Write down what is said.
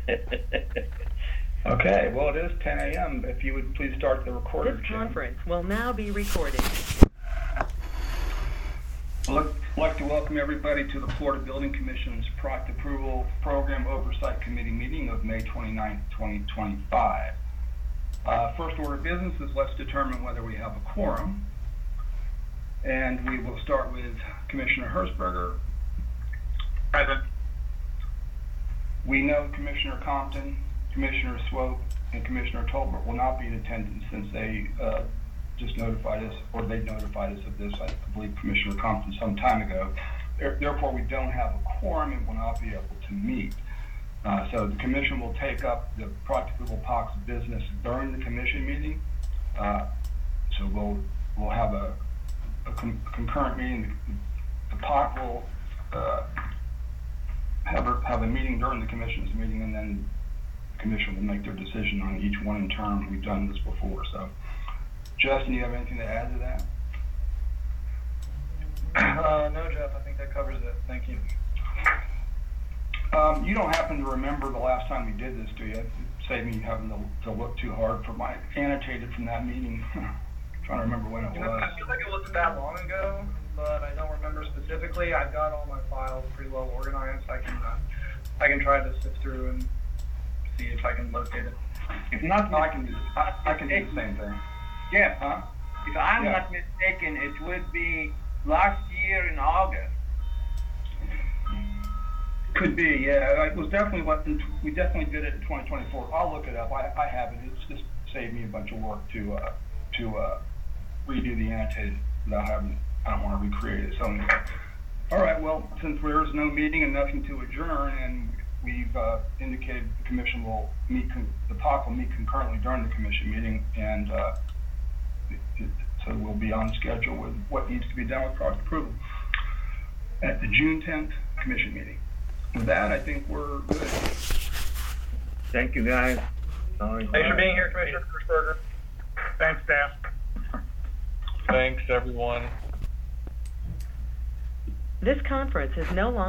Okay, well, it is 10 a.m. If you would please start the recorder, This Jim. conference will now be recorded. I'd like to welcome everybody to the Florida Building Commission's Product Approval Program Oversight Committee meeting of May 29, 2025. First order of business is let's determine whether we have a quorum. And we will start with Commissioner Hershberger. Present. We know Commissioner Compton, Commissioner Swope, and Commissioner Tolbert will not be in attendance since they just notified us, or they notified us of this, I believe Commissioner Compton some time ago. Therefore, we don't have a quorum and will not be able to meet. So the commission will take up the Product Approval POC's business during the commission meeting. So we'll have a concurrent meeting. The POC will have a meeting during the commission's meeting, and then the commission will make their decision on each one in turn. We've done this before. So, Justin, you have anything to add to that? No, Jeff, I think that covers it. Thank you. You don't happen to remember the last time we did this, do you? Save me having to look too hard for my annotated from that meeting. Trying to remember when it was. I feel like it wasn't that long ago, but I don't remember specifically. I've got all my files pretty well organized. I can try to sift through and see if I can locate it. If not, I can do the same thing. Jeff, Huh? if I'm Yeah. not mistaken, it would be last year in August. Could be, yeah. It was definitely we definitely did it in 2024. I'll look it up. I have it. It's just saved me a bunch of work to redo the annotated without having. I don't want to recreate it. So anyway. All right. Well, since there is no meeting and nothing to adjourn, and we've indicated the commission will meet. The POC will meet concurrently during the commission meeting, and so we'll be on schedule with what needs to be done with product approval at the June 10th commission meeting. With that, I think we're good. Thank you, guys. Thanks for being here, Commissioner Hershberger. Thanks, staff. Thanks, everyone. This conference is no longer